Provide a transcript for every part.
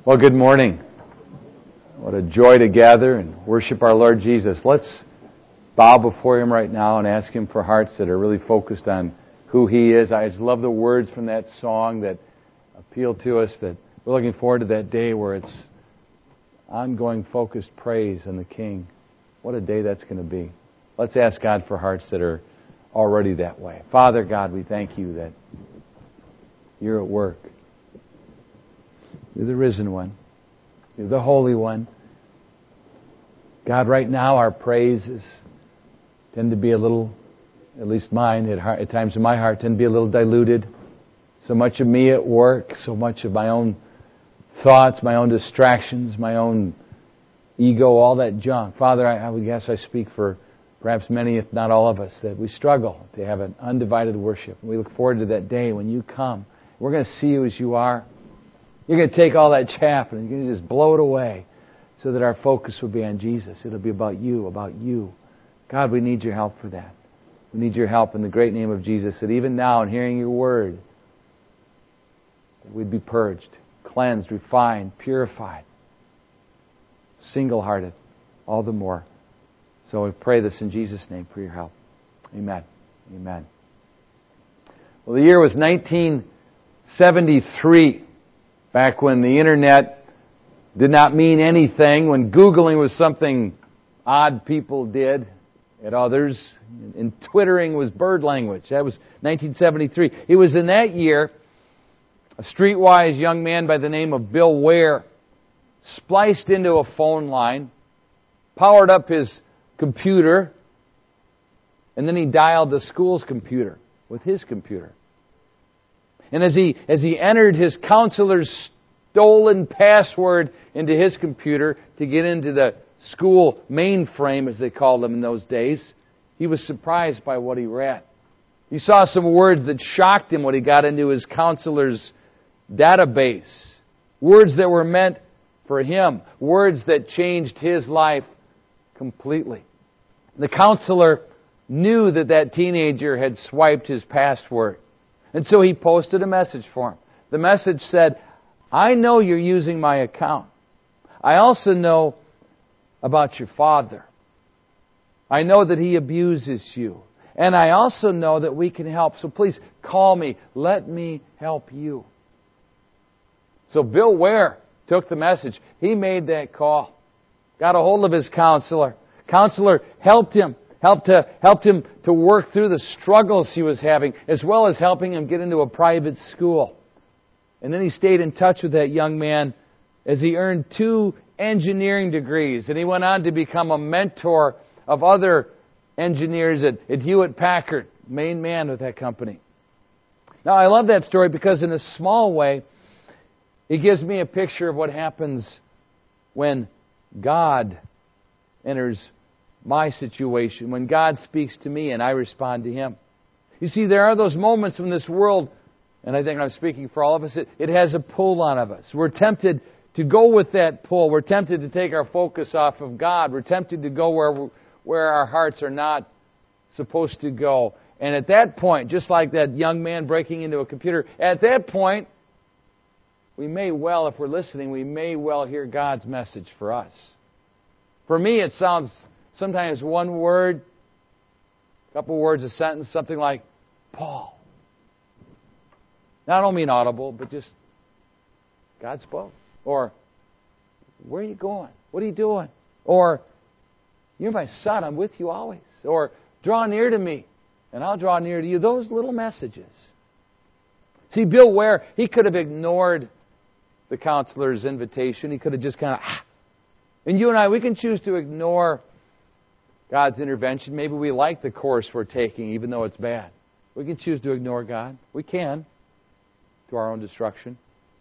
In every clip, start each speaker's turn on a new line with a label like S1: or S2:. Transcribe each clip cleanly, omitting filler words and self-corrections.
S1: Well, good morning. What a joy to gather and worship our Lord Jesus. Let's bow before Him right now and ask Him for hearts that are really focused on who He is. I just love the words from that song that appeal to us, that we're looking forward to that day where it's ongoing focused praise on the King. What a day that's going to be. Let's ask God for hearts that are already that way. Father God, we thank You that You're at work. You're the risen one. You're the Holy One. God, right now our praises tend to be a little, at least mine, at times in my heart, tend to be a little diluted. So much of me at work, so much of my own thoughts, my own distractions, my own ego, all that junk. Father, I would guess I speak for perhaps many, if not all of us, that we struggle to have an undivided worship. We look forward to that day when You come. We're going to see You as You are. You're going to take all that chaff and you're going to just blow it away so that our focus will be on Jesus. It'll be about You, about You. God, we need Your help for that. We need Your help in the great name of Jesus, that even now in hearing Your Word, that we'd be purged, cleansed, refined, purified, single-hearted, all the more. So we pray this in Jesus' name for Your help. Amen. Amen. Well, the year was 1973. Back when the Internet did not mean anything, when Googling was something odd people did at others, and Twittering was bird language. That was 1973. It was in that year a streetwise young man by the name of Bill Ware spliced into a phone line, powered up his computer, and then he dialed the school's computer with his computer. And as he entered his counselor's stolen password into his computer to get into the school mainframe, as they called them in those days, he was surprised by what he read. He saw some words that shocked him when he got into his counselor's database. Words that were meant for him. Words that changed his life completely. The counselor knew that teenager had swiped his password. And so he posted a message for him. The message said, I know you're using my account. I also know about your father. I know that he abuses you. And I also know that we can help. So please call me. Let me help you. So Bill Ware took the message. He made that call. Got a hold of his counselor. Counselor helped him. Helped him to work through the struggles he was having, as well as helping him get into a private school. And then he stayed in touch with that young man as he earned 2 engineering degrees. And he went on to become a mentor of other engineers at Hewlett-Packard, main man with that company. Now, I love that story because in a small way, it gives me a picture of what happens when God enters my situation, when God speaks to me and I respond to Him. You see, there are those moments when this world, and I think I'm speaking for all of us, it has a pull on us. We're tempted to go with that pull. We're tempted to take our focus off of God. We're tempted to go where our hearts are not supposed to go. And at that point, just like that young man breaking into a computer, at that point, we may well, if we're listening, we may well hear God's message for us. For me, it sounds sometimes one word, a couple words, a sentence, something like, Paul. Now, I don't mean audible, but just God spoke. Or, where are you going? What are you doing? Or, you're my son, I'm with you always. Or, draw near to me, and I'll draw near to you. Those little messages. See, Bill Ware, he could have ignored the counselor's invitation. He could have just kind of, And you and I, we can choose to ignore God's intervention. Maybe we like the course we're taking, even though it's bad. We can choose to ignore God. We can, to our own destruction.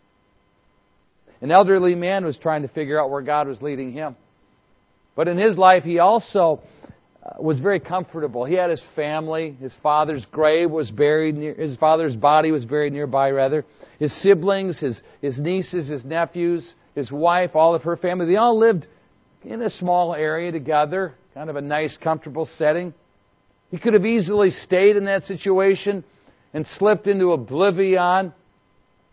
S1: An elderly man was trying to figure out where God was leading him. But in his life, he also was very comfortable. He had his family. His father's grave was buried near, his father's body was buried nearby, rather. His siblings, his nieces, his nephews, his wife, all of her family, they all lived in a small area together. Kind of a nice, comfortable setting. He could have easily stayed in that situation and slipped into oblivion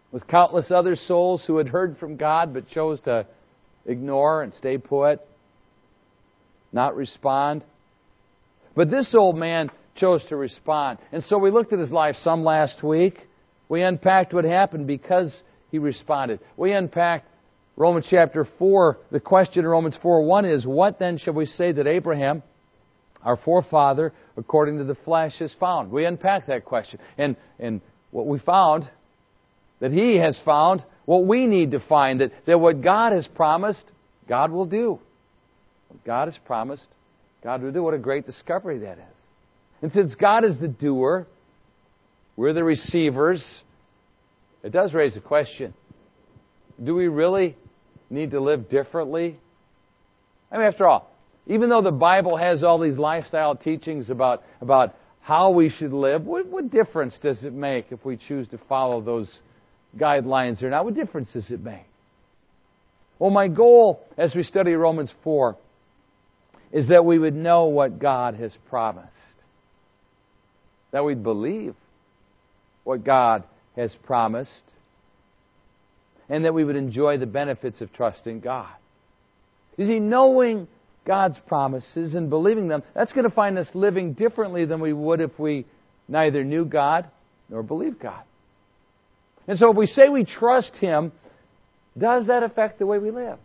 S1: with countless other souls who had heard from God but chose to ignore and stay put, not respond. But this old man chose to respond. And so we looked at his life some last week. We unpacked what happened because he responded. We unpacked Romans chapter 4. The question in Romans 4:1 is, what then shall we say that Abraham, our forefather, according to the flesh, has found? We unpacked that question. And what we found, that he has found, what we need to find, that what God has promised, God will do. What God has promised, God will do. What a great discovery that is. And since God is the doer, we're the receivers, it does raise a question. Do we really need to live differently? I mean, after all, even though the Bible has all these lifestyle teachings about how we should live, what difference does it make if we choose to follow those guidelines or not? What difference does it make? Well, my goal as we study Romans 4 is that we would know what God has promised. That we'd believe what God has promised. And that we would enjoy the benefits of trusting God. You see, knowing God's promises and believing them, that's going to find us living differently than we would if we neither knew God nor believed God. And so if we say we trust Him, does that affect the way we live?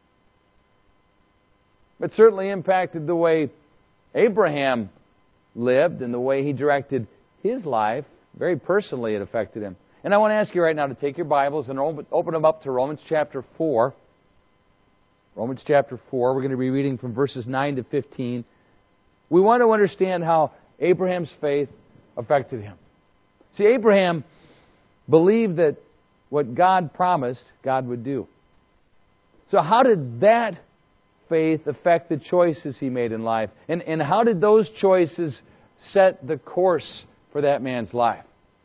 S1: It certainly impacted the way Abraham lived and the way he directed his life. Very personally, it affected him. And I want to ask you right now to take your Bibles and open them up to Romans chapter 4. Romans chapter 4. We're going to be reading from verses 9 to 15. We want to understand how Abraham's faith affected him. See, Abraham believed that what God promised, God would do. So how did that faith affect the choices he made in life? And how did those choices set the course for that man's life?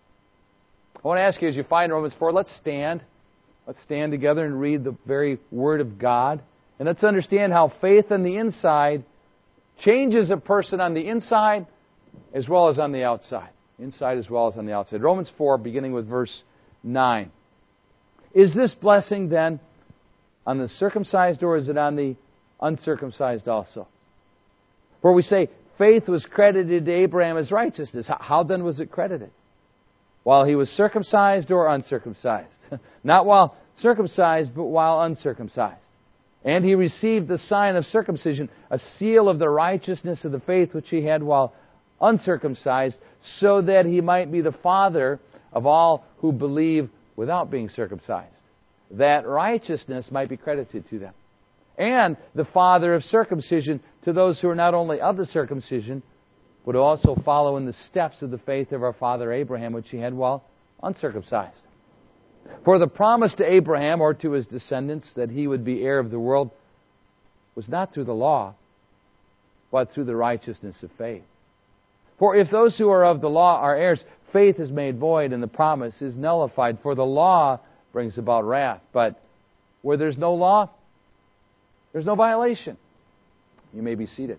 S1: I want to ask you, as you find Romans 4, let's stand. Let's stand together and read the very Word of God. And let's understand how faith on the inside changes a person on the inside as well as on the outside. Inside as well as on the outside. Romans 4, beginning with verse 9. Is this blessing then on the circumcised, or is it on the uncircumcised also? For we say, faith was credited to Abraham as righteousness. How then was it credited? While he was circumcised or uncircumcised? Not while circumcised, but while uncircumcised. And he received the sign of circumcision, a seal of the righteousness of the faith which he had while uncircumcised, so that he might be the father of all who believe without being circumcised, that righteousness might be credited to them. And the father of circumcision to those who are not only of the circumcision, but also follow in the steps of the faith of our father Abraham, which he had while uncircumcised. For the promise to Abraham, or to his descendants, that he would be heir of the world, was not through the law, but through the righteousness of faith. For if those who are of the law are heirs, faith is made void, and the promise is nullified. For the law brings about wrath. But where there's no law, there's no violation. You may be seated.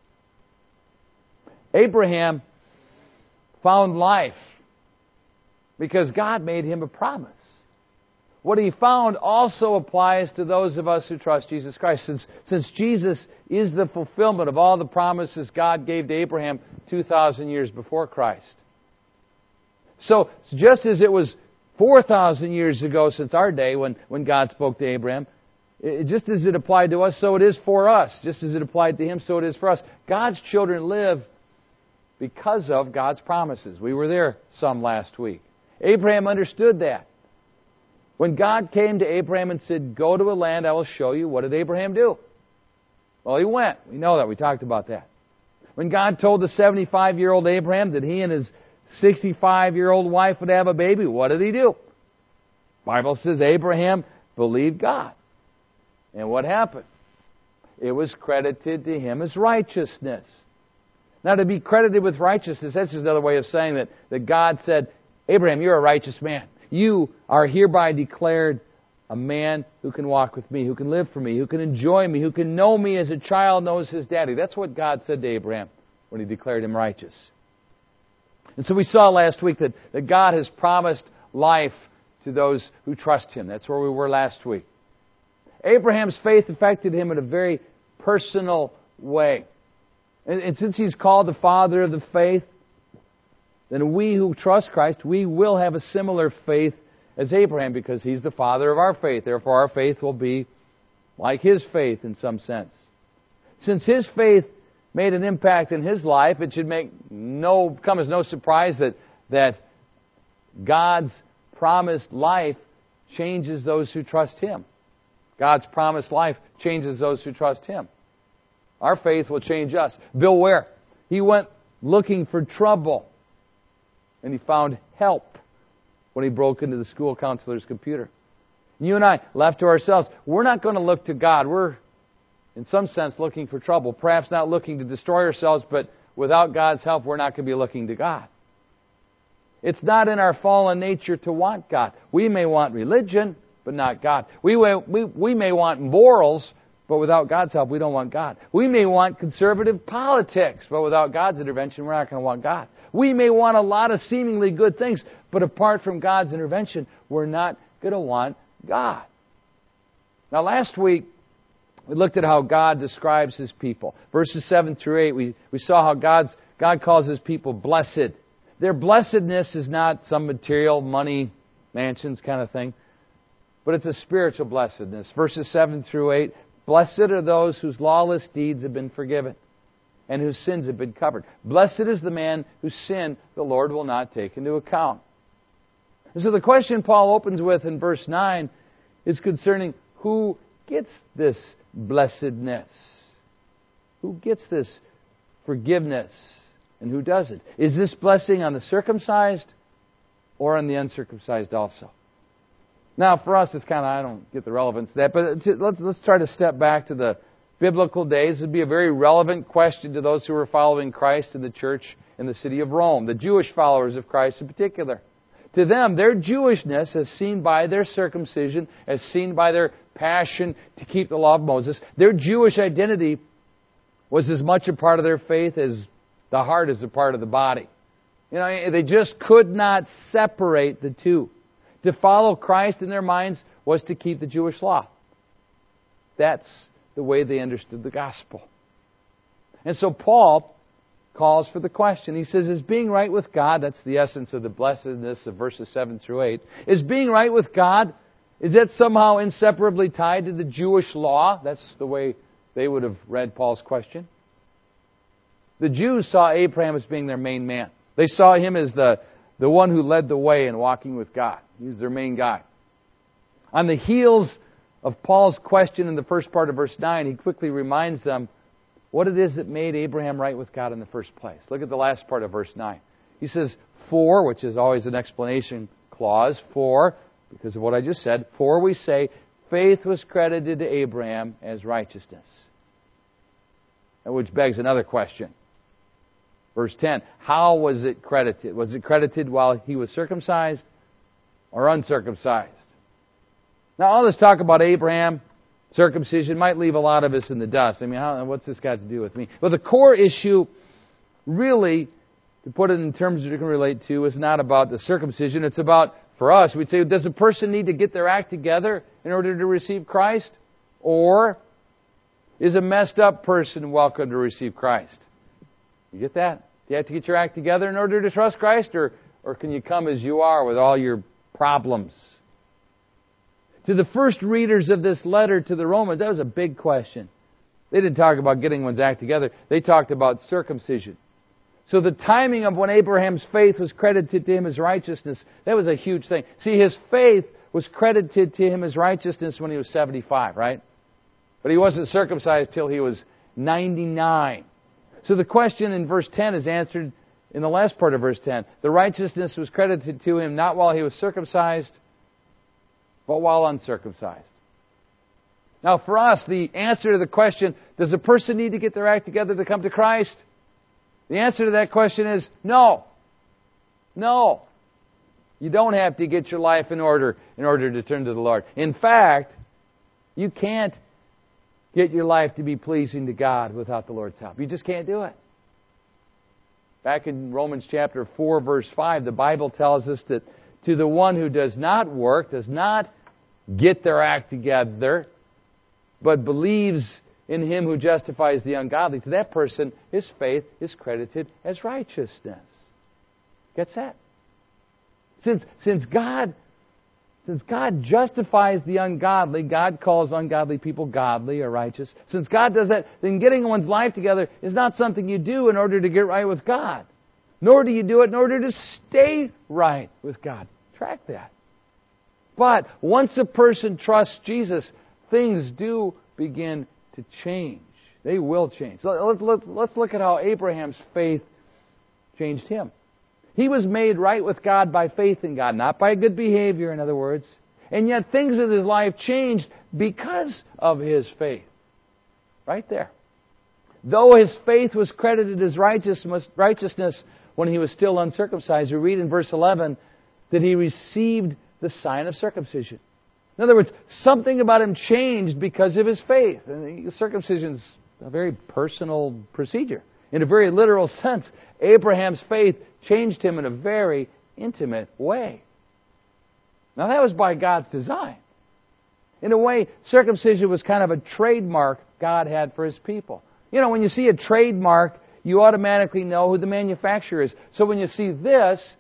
S1: Abraham found life because God made him a promise. What he found also applies to those of us who trust Jesus Christ. Since Jesus is the fulfillment of all the promises God gave to Abraham 2,000 years before Christ. So just as it was 4,000 years ago since our day when God spoke to Abraham, just as it applied to us, so it is for us. Just as it applied to him, so it is for us. God's children live because of God's promises. We were there some last week. Abraham understood that. When God came to Abraham and said, go to a land I will show you, what did Abraham do? Well, he went. We know that. We talked about that. When God told the 75-year-old Abraham that he and his 65-year-old wife would have a baby, what did he do? The Bible says Abraham believed God. And what happened? It was credited to him as righteousness. Now, to be credited with righteousness, that's just another way of saying that God said, Abraham, you're a righteous man. You are hereby declared a man who can walk with me, who can live for me, who can enjoy me, who can know me as a child knows his daddy. That's what God said to Abraham when He declared him righteous. And so we saw last week that God has promised life to those who trust Him. That's where we were last week. Abraham's faith affected him in a very personal way. And since he's called the father of the faith, then we who trust Christ, we will have a similar faith as Abraham because he's the father of our faith. Therefore, our faith will be like his faith in some sense. Since his faith made an impact in his life, it should come as no surprise that God's promised life changes those who trust Him. God's promised life changes those who trust Him. Our faith will change us. Bill Ware, he went looking for trouble, and he found help when he broke into the school counselor's computer. You and I, left to ourselves, we're not going to look to God. We're, in some sense, looking for trouble. Perhaps not looking to destroy ourselves, but without God's help, we're not going to be looking to God. It's not in our fallen nature to want God. We may want religion, but not God. We may want morals, but without God's help, we don't want God. We may want conservative politics, but without God's intervention, we're not going to want God. We may want a lot of seemingly good things, but apart from God's intervention, we're not going to want God. Now, last week, we looked at how God describes His people. Verses 7 through 8, we saw how God calls His people blessed. Their blessedness is not some material, money, mansions kind of thing, but it's a spiritual blessedness. Verses 7 through 8, blessed are those whose lawless deeds have been forgiven and whose sins have been covered. Blessed is the man whose sin the Lord will not take into account. And so the question Paul opens with in verse 9 is concerning who gets this blessedness? Who gets this forgiveness and who doesn't? Is this blessing on the circumcised or on the uncircumcised also? Now, for us, it's kind of, I don't get the relevance of that, but let's try to step back to the biblical days. It would be a very relevant question to those who were following Christ in the church in the city of Rome, the Jewish followers of Christ in particular. To them, their Jewishness, as seen by their circumcision, as seen by their passion to keep the law of Moses, their Jewish identity was as much a part of their faith as the heart is a part of the body. You know, they just could not separate the two. To follow Christ in their minds was to keep the Jewish law. That's the way they understood the gospel. And so Paul calls for the question. He says, is being right with God, that's the essence of the blessedness of verses 7 through 8, is being right with God, is that somehow inseparably tied to the Jewish law? That's the way they would have read Paul's question. The Jews saw Abraham as being their main man. They saw him as the one who led the way in walking with God. He was their main guy. On the heels of Paul's question in the first part of verse 9, he quickly reminds them what it is that made Abraham right with God in the first place. Look at the last part of verse 9. He says, for, which is always an explanation clause, for, because of what I just said, for we say, faith was credited to Abraham as righteousness. Which begs another question. Verse 10, how was it credited? Was it credited while he was circumcised or uncircumcised? Now, all this talk about Abraham, circumcision, might leave a lot of us in the dust. I mean, what's this got to do with me? Well, the core issue, really, to put it in terms that you can relate to, is not about the circumcision. It's about, for us, we'd say, does a person need to get their act together in order to receive Christ? Or is a messed up person welcome to receive Christ? You get that? Do you have to get your act together in order to trust Christ? Or can you come as you are with all your problems? To the first readers of this letter to the Romans, that was a big question. They didn't talk about getting one's act together. They talked about circumcision. So the timing of when Abraham's faith was credited to him as righteousness, that was a huge thing. See, his faith was credited to him as righteousness when he was 75, right? But he wasn't circumcised till he was 99. So the question in verse 10 is answered in the last part of verse 10. The righteousness was credited to him not while he was circumcised, but while uncircumcised. Now for us, the answer to the question, does a person need to get their act together to come to Christ? The answer to that question is no. No. You don't have to get your life in order to turn to the Lord. In fact, you can't get your life to be pleasing to God without the Lord's help. You just can't do it. Back in Romans chapter 4, verse 5, the Bible tells us that to the one who does not work, does not get their act together, but believes in Him who justifies the ungodly, to that person, his faith is credited as righteousness. Gets that? Since God justifies the ungodly, God calls ungodly people godly or righteous. Since God does that, then getting one's life together is not something you do in order to get right with God. Nor do you do it in order to stay right with God. Track that. But once a person trusts Jesus, things do begin to change. They will change. Let's look at how Abraham's faith changed him. He was made right with God by faith in God, not by good behavior, in other words. And yet things in his life changed because of his faith. Right there. Though his faith was credited as righteousness when he was still uncircumcised, we read in verse 11 that he received the sign of circumcision. In other words, something about him changed because of his faith. And circumcision is a very personal procedure. In a very literal sense, Abraham's faith changed him in a very intimate way. Now that was by God's design. In a way, circumcision was kind of a trademark God had for His people. You know, when you see a trademark, you automatically know who the manufacturer is. So when you see this,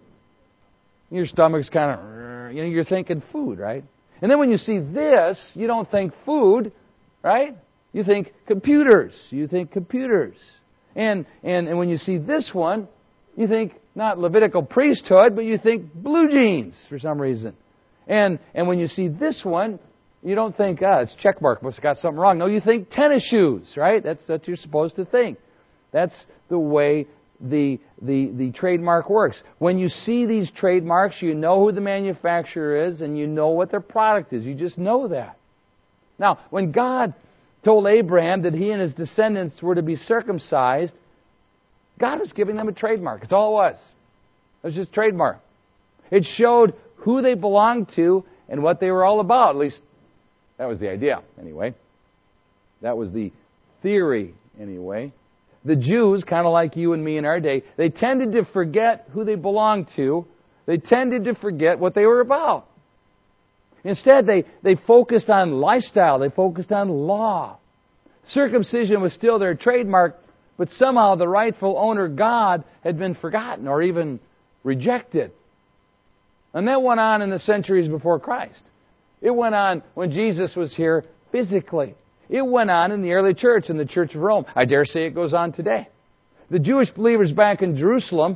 S1: your stomach's kind of, you're thinking food, right? And then when you see this, you don't think food, right? You think computers. You think computers. And when you see this one, you think not Levitical priesthood, but you think blue jeans for some reason. And when you see this one, you don't think, it's checkmark, must have got something wrong. No, you think tennis shoes, right? That's what you're supposed to think. That's the way the trademark works. When you see these trademarks, you know who the manufacturer is and you know what their product is. You just know that. Now, when God told Abraham that he and his descendants were to be circumcised, God was giving them a trademark. That's all it was. It was just a trademark. It showed who they belonged to and what they were all about. At least, that was the idea, anyway. That was the theory, anyway. The Jews, kind of like you and me in our day, they tended to forget who they belonged to. They tended to forget what they were about. Instead, they focused on lifestyle. They focused on law. Circumcision was still their trademark, but somehow the rightful owner, God, had been forgotten or even rejected. And that went on in the centuries before Christ. It went on when Jesus was here physically. It went on in the early church, in the Church of Rome. I dare say it goes on today. The Jewish believers back in Jerusalem,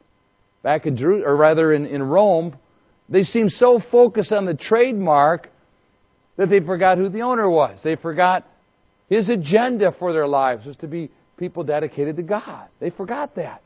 S1: in Rome, they seemed so focused on the trademark that they forgot who the owner was. They forgot His agenda for their lives was to be people dedicated to God. They forgot that.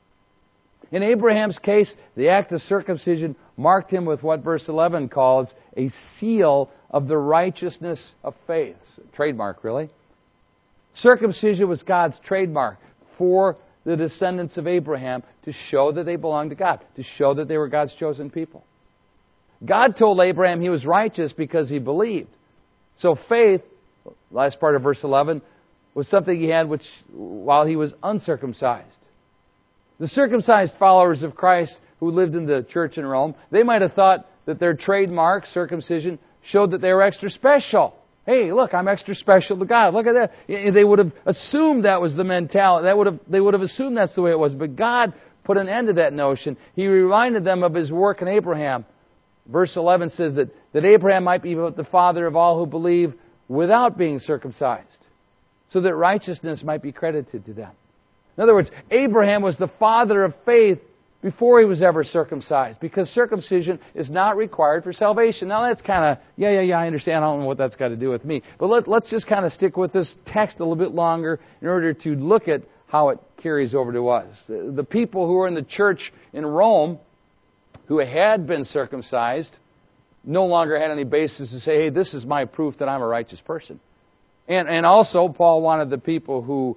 S1: In Abraham's case, the act of circumcision marked him with what verse 11 calls a seal of the righteousness of faith. Trademark, really. Circumcision was God's trademark for the descendants of Abraham to show that they belonged to God, to show that they were God's chosen people. God told Abraham he was righteous because he believed. So faith, last part of verse 11, was something he had while he was uncircumcised. The circumcised followers of Christ who lived in the church in Rome, they might have thought that their trademark, circumcision, showed that they were extra special. Hey, look, I'm extra special to God. Look at that. They would have assumed that was the mentality. They would have assumed that's the way it was. But God put an end to that notion. He reminded them of His work in Abraham. Verse 11 says that Abraham might be the father of all who believe without being circumcised, so that righteousness might be credited to them. In other words, Abraham was the father of faith before he was ever circumcised, because circumcision is not required for salvation. Now that's kind of, I understand. I don't know what that's got to do with me. But let's just kind of stick with this text a little bit longer in order to look at how it carries over to us. The people who were in the church in Rome, who had been circumcised, no longer had any basis to say, hey, this is my proof that I'm a righteous person. And also, Paul wanted the people who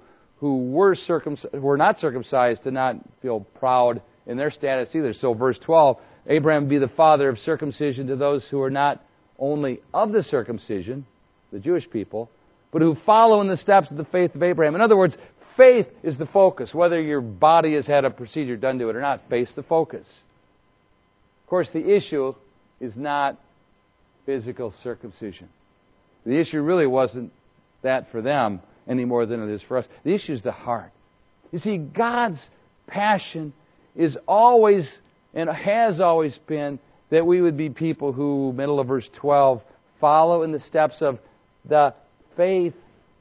S1: were not circumcised to not feel proud in their status either. So verse 12, Abraham be the father of circumcision to those who are not only of the circumcision, the Jewish people, but who follow in the steps of the faith of Abraham. In other words, faith is the focus. Whether your body has had a procedure done to it or not, faith's the focus. Of course, the issue is not physical circumcision. The issue really wasn't that for them any more than it is for us. The issue is the heart. You see, God's passion is always and has always been that we would be people who, middle of verse 12, follow in the steps of the faith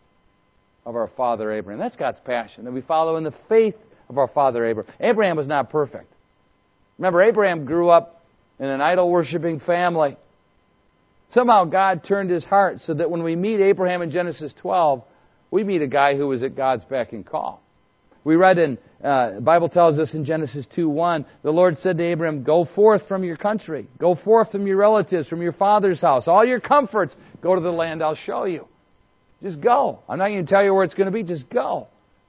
S1: of our father Abraham. That's God's passion, that we follow in the faith of our father Abraham. Abraham was not perfect. Remember, Abraham grew up in an idol-worshiping family. Somehow God turned his heart so that when we meet Abraham in Genesis 12, we meet a guy who was at God's beck and call. We read the Bible tells us in Genesis 2:1, the Lord said to Abraham, "Go forth from your country, go forth from your relatives, from your father's house, all your comforts, go to the land I'll show you." Just go. I'm not going to tell you where it's going to be, just go.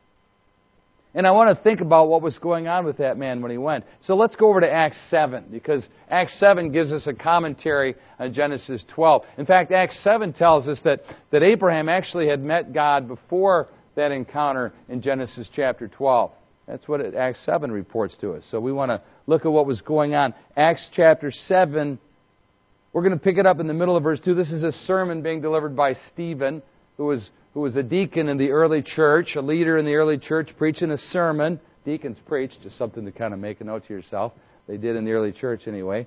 S1: And I want to think about what was going on with that man when he went. So let's go over to Acts 7, because Acts 7 gives us a commentary on Genesis 12. In fact, Acts 7 tells us that Abraham actually had met God before that encounter in Genesis chapter 12. That's what Acts 7 reports to us. So we want to look at what was going on. Acts chapter 7, we're going to pick it up in the middle of verse 2. This is a sermon being delivered by Stephen, who was a deacon in the early church, a leader in the early church, preaching a sermon. Deacons preach, just something to kind of make a note to yourself. They did in the early church anyway.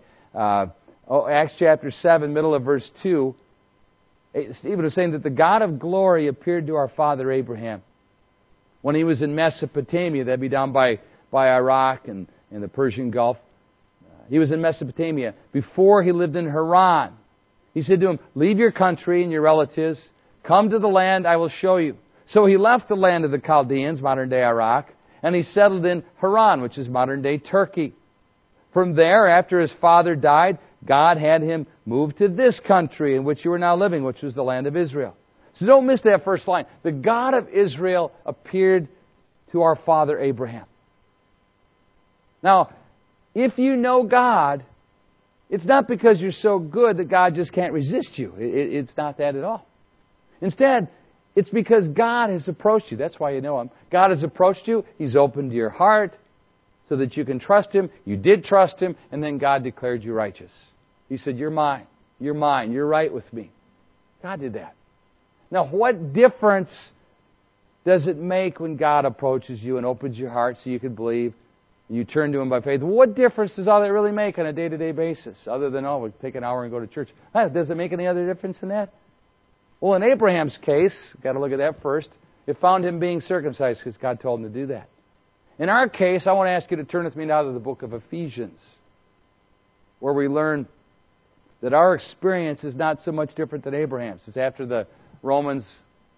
S1: Acts chapter 7, middle of verse 2. Stephen was saying that the God of glory appeared to our father Abraham when he was in Mesopotamia. That'd be down by Iraq and the Persian Gulf. He was in Mesopotamia before he lived in Haran. He said to him, "Leave your country and your relatives. Come to the land I will show you." So he left the land of the Chaldeans, modern-day Iraq, and he settled in Haran, which is modern-day Turkey. From there, after his father died, God had him move to this country in which you are now living, which was the land of Israel. So don't miss that first line. The God of Israel appeared to our father Abraham. Now, if you know God, it's not because you're so good that God just can't resist you. It's not that at all. Instead, it's because God has approached you. That's why you know Him. God has approached you. He's opened your heart so that you can trust Him. You did trust Him, and then God declared you righteous. He said, "You're mine. You're mine. You're right with me." God did that. Now, what difference does it make when God approaches you and opens your heart so you can believe and you turn to Him by faith? What difference does all that really make on a day-to-day basis, other than, we'll take an hour and go to church? Does it make any other difference than that? Well, in Abraham's case, got to look at that first, it found him being circumcised because God told him to do that. In our case, I want to ask you to turn with me now to the book of Ephesians, where we learn that our experience is not so much different than Abraham's. It's after the Romans,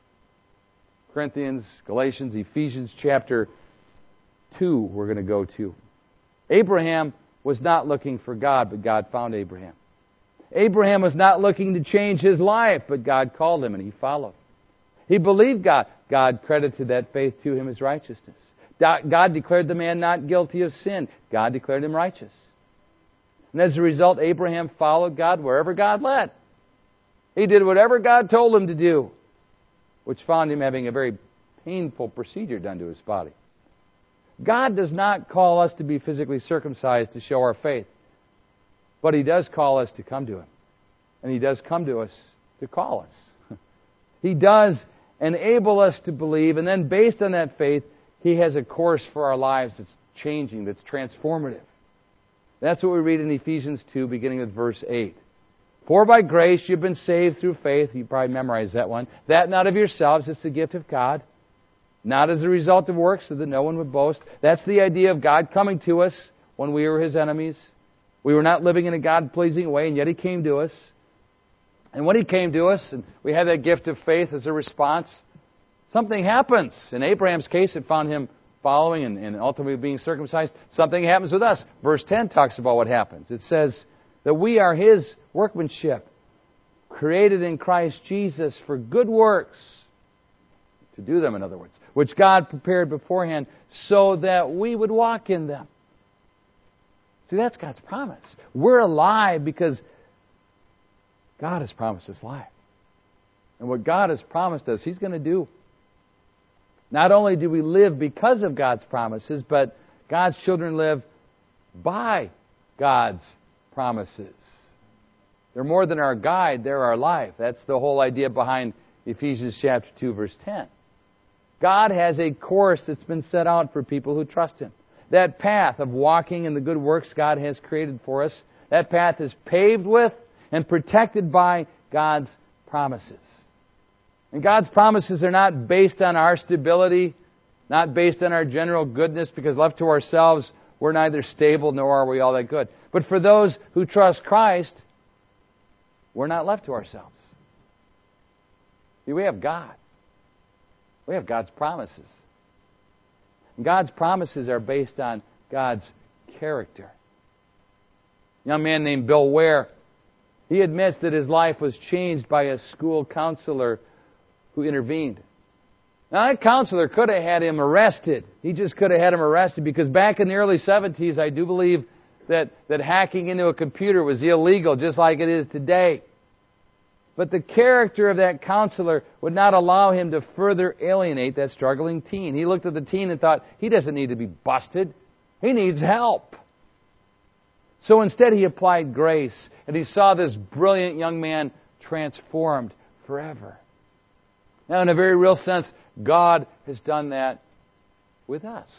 S1: Corinthians, Galatians, Ephesians chapter 2 we're going to go to. Abraham was not looking for God, but God found Abraham. Abraham was not looking to change his life, but God called him and he followed. He believed God. God credited that faith to him as righteousness. God declared the man not guilty of sin. God declared him righteous. And as a result, Abraham followed God wherever God led. He did whatever God told him to do, which found him having a very painful procedure done to his body. God does not call us to be physically circumcised to show our faith, but He does call us to come to Him. And He does come to us to call us. He does enable us to believe, and then based on that faith, He has a course for our lives that's changing, that's transformative. That's what we read in Ephesians 2, beginning with verse 8. "For by grace you've been saved through faith." You probably memorized that one. "That not of yourselves, it's the gift of God. Not as a result of works, so that no one would boast." That's the idea of God coming to us when we were His enemies. We were not living in a God-pleasing way, and yet He came to us. And when He came to us, and we had that gift of faith as a response, something happens. In Abraham's case, it found him following and ultimately being circumcised. Something happens with us. Verse 10 talks about what happens. It says that we are His workmanship, created in Christ Jesus for good works, to do them, in other words, which God prepared beforehand so that we would walk in them. See, that's God's promise. We're alive because God has promised us life. And what God has promised us, He's going to do. Not only do we live because of God's promises, but God's children live by God's promises. They're more than our guide, they're our life. That's the whole idea behind Ephesians chapter 2, verse 10. God has a course that's been set out for people who trust Him. That path of walking in the good works God has created for us, that path is paved with and protected by God's promises. And God's promises are not based on our stability, not based on our general goodness, because left to ourselves, we're neither stable nor are we all that good. But for those who trust Christ, we're not left to ourselves. See, we have God. We have God's promises. And God's promises are based on God's character. A young man named Bill Ware, he admits that his life was changed by a school counselor who intervened. Now, that counselor could have had him arrested. He just could have had him arrested because back in the early 70s, I do believe that hacking into a computer was illegal, just like it is today. But the character of that counselor would not allow him to further alienate that struggling teen. He looked at the teen and thought, he doesn't need to be busted. He needs help. So instead he applied grace, and he saw this brilliant young man transformed forever. Now, in a very real sense, God has done that with us.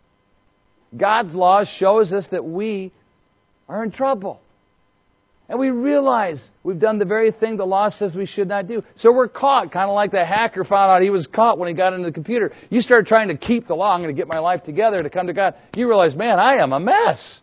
S1: God's law shows us that we are in trouble. And we realize we've done the very thing the law says we should not do. So we're caught, kind of like the hacker found out he was caught when he got into the computer. You start trying to keep the law. I'm going to get my life together to come to God. You realize, man, I am a mess.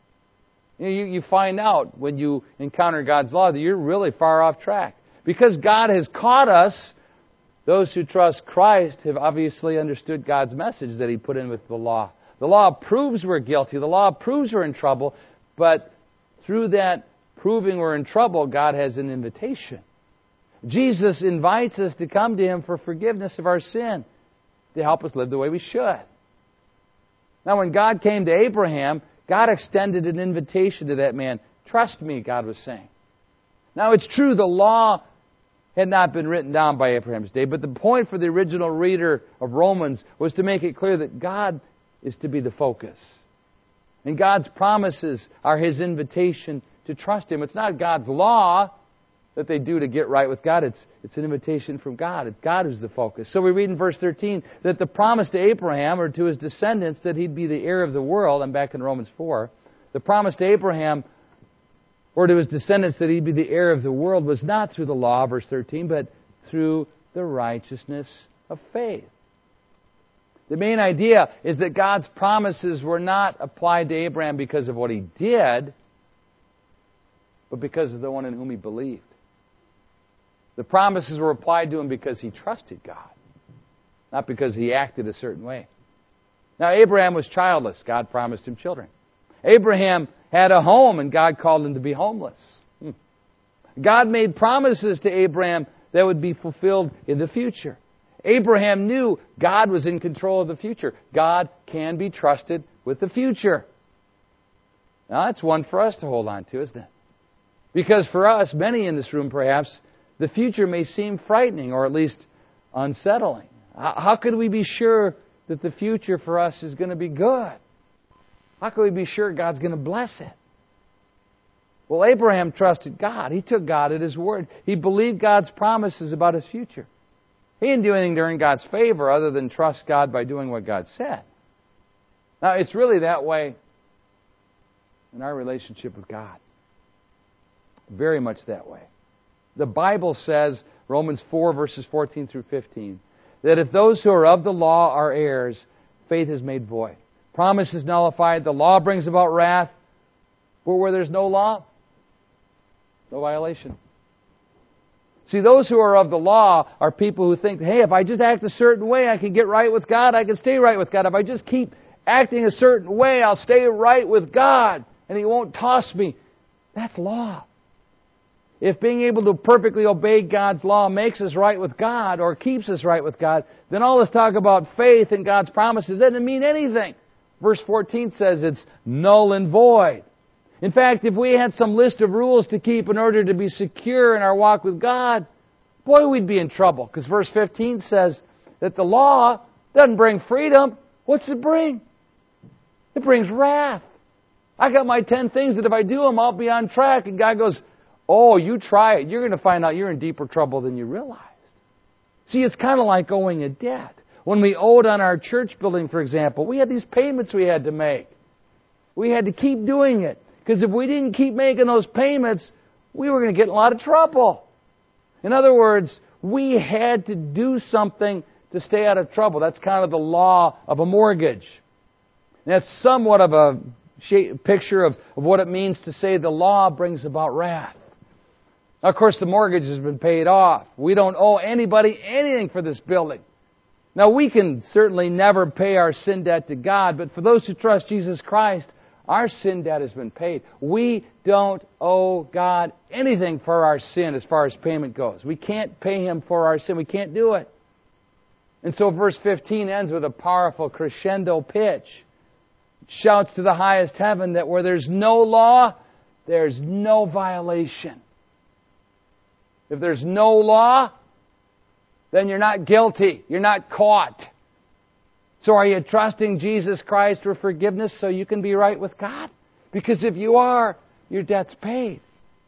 S1: You find out when you encounter God's law that you're really far off track. Because God has caught us, those who trust Christ have obviously understood God's message that He put in with the law. The law proves we're guilty. The law proves we're in trouble. But through that proving we're in trouble, God has an invitation. Jesus invites us to come to Him for forgiveness of our sin, to help us live the way we should. Now, when God came to Abraham, God extended an invitation to that man. Trust me, God was saying. Now, it's true the law had not been written down by Abraham's day, but the point for the original reader of Romans was to make it clear that God is to be the focus. And God's promises are His invitation to trust Him. It's not God's law that they do to get right with God. It's an invitation from God. It's God who's the focus. So we read in verse 13 that the promise to Abraham, or to his descendants, that he'd be the heir of the world, I'm back in Romans 4, the promise to Abraham, or to his descendants, that he'd be the heir of the world, was not through the law, verse 13, but through the righteousness of faith. The main idea is that God's promises were not applied to Abraham because of what he did, but because of the one in whom he believed. The promises were applied to him because he trusted God, not because he acted a certain way. Now, Abraham was childless. God promised him children. Abraham had a home, and God called him to be homeless. God made promises to Abraham that would be fulfilled in the future. Abraham knew God was in control of the future. God can be trusted with the future. Now, that's one for us to hold on to, isn't it? Because for us, many in this room perhaps, the future may seem frightening or at least unsettling. How could we be sure that the future for us is going to be good? How can we be sure God's going to bless it? Well, Abraham trusted God. He took God at His word. He believed God's promises about his future. He didn't do anything to earn God's favor other than trust God by doing what God said. Now, it's really that way in our relationship with God. Very much that way. The Bible says, Romans 4, verses 14 through 15, that if those who are of the law are heirs, faith is made void. Promise is nullified. The law brings about wrath. But where there's no law, no violation. See, those who are of the law are people who think, hey, if I just act a certain way, I can get right with God. I can stay right with God. If I just keep acting a certain way, I'll stay right with God, and He won't toss me. That's law. If being able to perfectly obey God's law makes us right with God or keeps us right with God, then all this talk about faith and God's promises doesn't mean anything. Verse 14 says it's null and void. In fact, if we had some list of rules to keep in order to be secure in our walk with God, boy, we'd be in trouble. Because verse 15 says that the law doesn't bring freedom. What's it bring? It brings wrath. I got my 10 things that if I do them, I'll be on track. And God goes, oh, you try it. You're going to find out you're in deeper trouble than you realized. See, it's kind of like owing a debt. When we owed on our church building, for example, we had these payments we had to make. We had to keep doing it. Because if we didn't keep making those payments, we were going to get in a lot of trouble. In other words, we had to do something to stay out of trouble. That's kind of the law of a mortgage. And that's somewhat of a picture of what it means to say the law brings about wrath. Now, of course, the mortgage has been paid off. We don't owe anybody anything for this building. Now, we can certainly never pay our sin debt to God, but for those who trust Jesus Christ, our sin debt has been paid. We don't owe God anything for our sin as far as payment goes. We can't pay Him for our sin. We can't do it. And so verse 15 ends with a powerful crescendo pitch. It shouts to the highest heaven that where there's no law, there's no violation. If there's no law, then you're not guilty. You're not caught. So are you trusting Jesus Christ for forgiveness so you can be right with God? Because if you are, your debt's paid.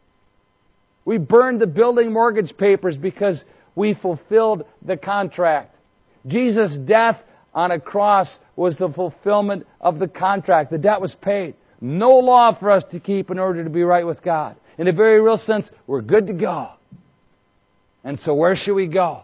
S1: We burned the building mortgage papers because we fulfilled the contract. Jesus' death on a cross was the fulfillment of the contract. The debt was paid. No law for us to keep in order to be right with God. In a very real sense, we're good to go. And so where should we go?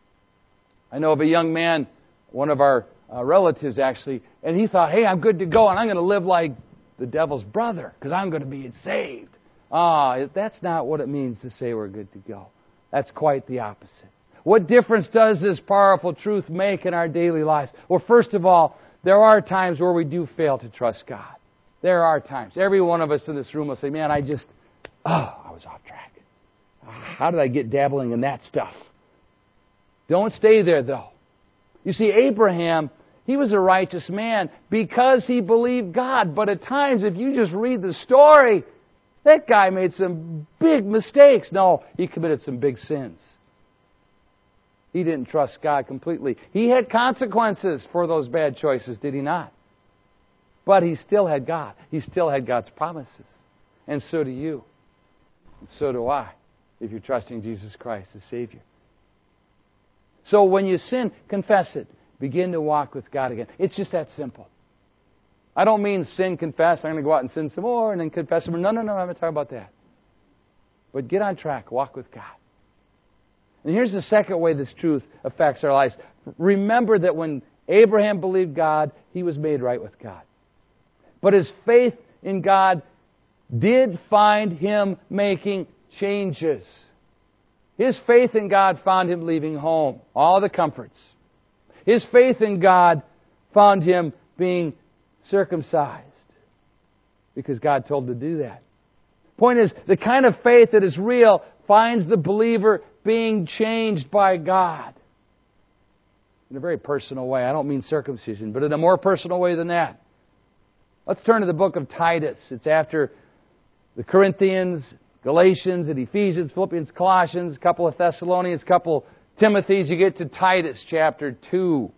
S1: I know of a young man, one of our relatives actually, and he thought, hey, I'm good to go and I'm going to live like the devil's brother because I'm going to be saved. That's not what it means to say we're good to go. That's quite the opposite. What difference does this powerful truth make in our daily lives? Well, first of all, there are times where we do fail to trust God. There are times. Every one of us in this room will say, man, I was off track. How did I get dabbling in that stuff? Don't stay there, though. You see, Abraham, he was a righteous man because he believed God. But at times, if you just read the story, that guy made some big mistakes. No, he committed some big sins. He didn't trust God completely. He had consequences for those bad choices, did he not? But he still had God. He still had God's promises. And so do you. And so do I, if you're trusting Jesus Christ as Savior. So when you sin, confess it. Begin to walk with God again. It's just that simple. I don't mean sin, confess. I'm going to go out and sin some more and then confess some more. No, I'm not talking about that. But get on track. Walk with God. And here's the second way this truth affects our lives. Remember that when Abraham believed God, he was made right with God. But his faith in God did find him making changes. His faith in God found him leaving home, all the comforts. His faith in God found him being circumcised because God told him to do that. Point is, the kind of faith that is real finds the believer being changed by God. In a very personal way. I don't mean circumcision, but in a more personal way than that. Let's turn to the book of Titus. It's after the Corinthians, Galatians, and Ephesians, Philippians, Colossians, a couple of Thessalonians, a couple Timothys. You get to Titus chapter 2.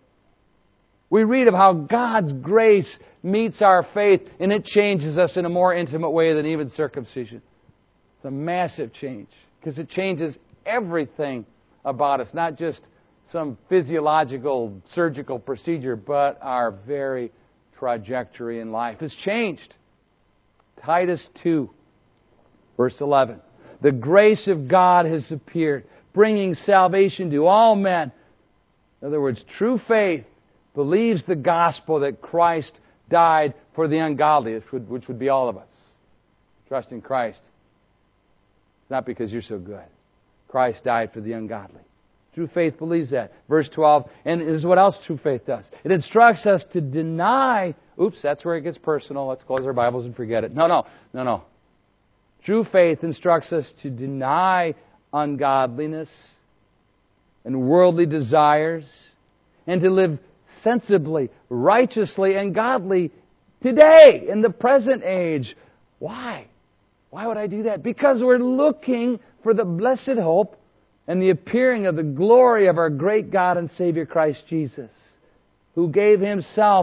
S1: We read of how God's grace meets our faith and it changes us in a more intimate way than even circumcision. It's a massive change because it changes everything about us, not just some physiological, surgical procedure, but our very trajectory in life has changed. Titus 2, verse 11. The grace of God has appeared, bringing salvation to all men. In other words, true faith believes the gospel that Christ died for the ungodly, which would be all of us. Trust in Christ. It's not because you're so good. Christ died for the ungodly. True faith believes that. Verse 12, and this is what else true faith does. It instructs us to deny... Oops, that's where it gets personal. Let's close our Bibles and forget it. No. True faith instructs us to deny ungodliness and worldly desires and to live sensibly, righteously, and godly today, in the present age. Why? Why would I do that? Because we're looking for the blessed hope and the appearing of the glory of our great God and Savior Christ Jesus, who gave Himself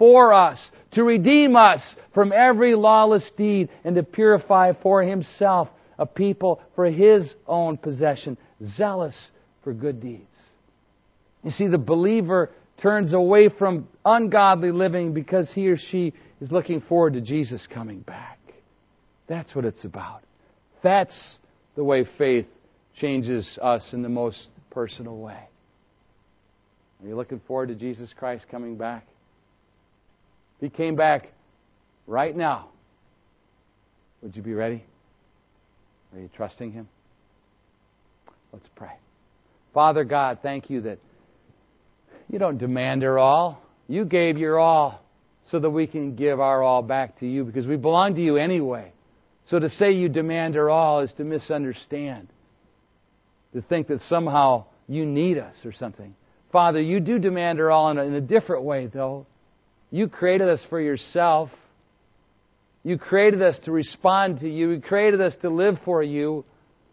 S1: for us, to redeem us from every lawless deed, and to purify for Himself a people for His own possession, zealous for good deeds. You see, the believer turns away from ungodly living because he or she is looking forward to Jesus coming back. That's what it's about. That's the way faith changes us in the most personal way. Are you looking forward to Jesus Christ coming back? If He came back right now, would you be ready? Are you trusting Him? Let's pray. Father God, thank You that You don't demand our all. You gave Your all so that we can give our all back to You because we belong to You anyway. So to say You demand our all is to misunderstand. To think that somehow You need us or something. Father, You do demand our all in a different way, though. You created us for Yourself. You created us to respond to You. You created us to live for You.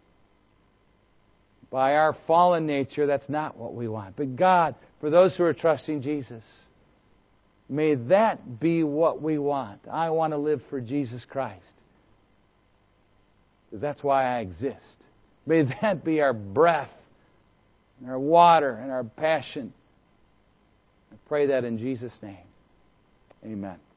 S1: By our fallen nature, that's not what we want. But God, for those who are trusting Jesus, may that be what we want. I want to live for Jesus Christ. Because that's why I exist. May that be our breath, and our water, and our passion. I pray that in Jesus' name. Amen.